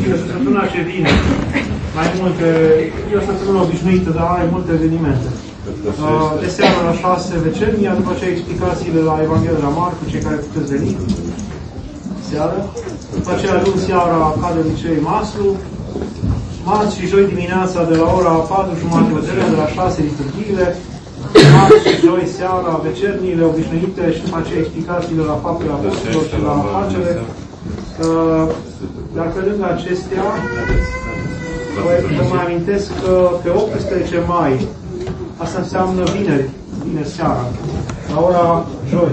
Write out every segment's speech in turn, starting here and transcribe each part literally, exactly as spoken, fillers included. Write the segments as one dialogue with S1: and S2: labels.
S1: de săptămâna ce vine, mai multe, e o săptămână obișnuită, dar are multe evenimente. Uh, de seara la șase vecernia, după aceea explicațiile la Evanghelia la Marcu, cei care puteți veni. Seara. După aceea luni seara cade licei Maslu. Marți și joi dimineața de la ora patru jumătate vecernia, de la șase liturghiile. Marți și joi seara vecerniile obișnuite și după aceea explicațiile la faptele apostolilor și la afacere. Uh, dar pe lângă acestea, vă mai amintesc că pe optsprezece mai, asta înseamnă vineri, vineri seara, la ora joi.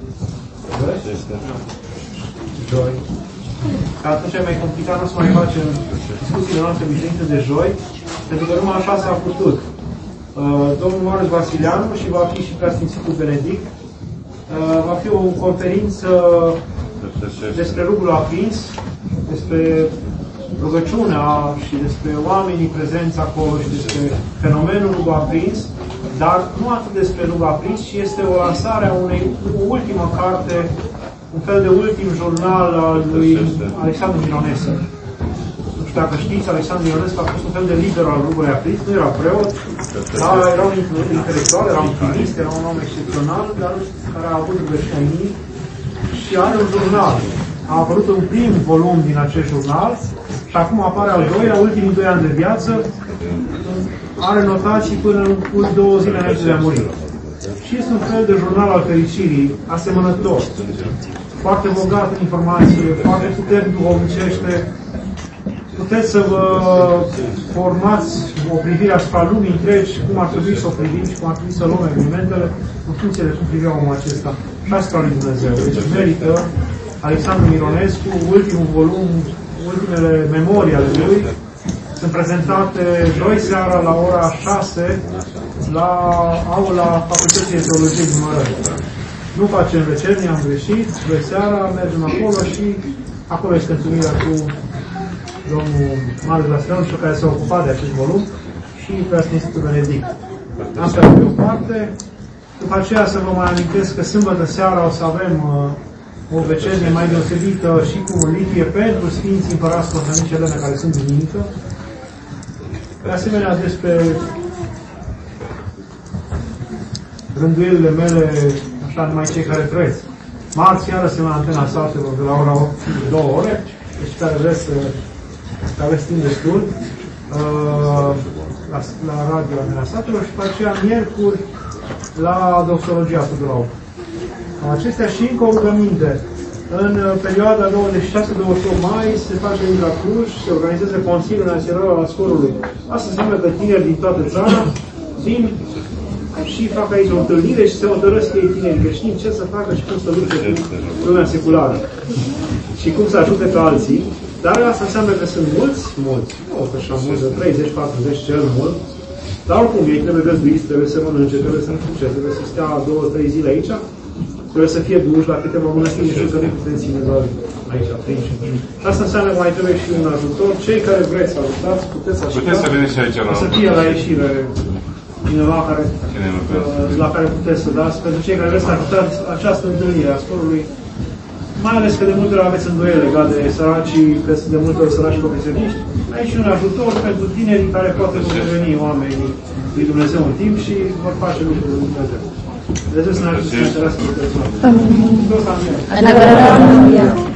S1: Joi. Că atunci e mai complicat, nu o să mai facem discuțiile noastre obișnuite de joi, pentru că numai așa s-a putut. Uh, domnul Marius Vasilianu și va fi și preasfințitul Benedict. Uh, va fi o conferință despre rugul aprins, despre rugăciunea și despre oamenii prezenți acolo și despre fenomenul rugul aprins, dar nu atât despre rugul aprins, ci este o lansare a unei o ultimă carte, un fel de ultim jurnal al lui Alexandru Mironescu. Nu știu dacă știți, Alexandru Mironescu a fost un fel de lider al rugului aprins, nu era preot, dar era un intelectual, era un chimist, era un om excepțional, dar care a avut rugăciuni și are un jurnal. A apărut un prim volum din acest jurnal și acum apare al doilea, ultimii doi ani de viață, are notații până cu două zile înainte de a muri. Și este un fel de jurnal al fericirii, asemănător, foarte bogat în informație, foarte puternic duhovnicește. Puteți să vă formați o privire asupra lumii întregi, cum ar trebui să o privim și cum ar trebui să luăm evenimentele, în funcție de cum privea omul acesta și asupra lui Dumnezeu. Deci merită Alexandru Mironescu, ultimul volum, ultimele memorii ale lui, sunt prezentate joi seara la ora șase la aula Facultății de Teologie din Mărări. Nu facem vecernie, am greșit, joi seara mergem acolo și acolo este întâlnirea cu domnul Marius Vasilianu, și care s-a ocupat de acest volum, și preasfințitul Benedict. Asta e pe o parte. După aceea să vă mai amintesc că sâmbătă seara o să avem uh, o vecernie mai deosebită și cu liturghie pentru Sfinții Împărați Constantinice Elena, care sunt duminică. De asemenea, despre rânduielile mele, așa numai cei care trăiesc. Marți seara se la Antena Satelor de la ora opt, două ore, deci care vreți să că aveți timp destul uh, la, la radio Antena Satelor și după aceea miercuri la Doxologia Tudorau. Acestea și încă o rugăminte. În perioada douăzeci și șase douăzeci și opt mai se face în la Cluj, se organizează Consiliul Național al Scorului. Asta înseamnă că tineri din toată țara vin și fac aici o întâlnire și se hotărăsc ei tineri creștini ce să facă și cum să lupte cu lumea seculară. Și cum să ajute pe alții. Dar asta înseamnă că sunt mulți, mulți, nu așa mulți, treizeci patruzeci cel mult, dar oricum ei trebuie găzduiți, trebuie să mănânce, trebuie să nu știu ce, trebuie să stea două, trei zile aici, trebuie să fie duși la câteva mănăstiri, și că nu putem ține doar aici, prin și prin. Asta înseamnă că mai trebuie și un ajutor. Cei care vreți să ajutați, puteți ajuta.
S2: Puteți să veniți și aici la...
S1: Să fie la ieșire cineva care, la care puteți să dați. Pentru cei care vreți să ajutați această întâlnire a Scorului, mai ales că de multe ori aveți îndoieli legate de săracii, că sunt de multe ori săraci profesioniști. Aici un ajutor pentru tinerii care poate vor deveni oamenii lui Dumnezeu în timp și vor face lucruri lui Dumnezeu. Dumnezeu să ne ajute să ne întărească. Amin.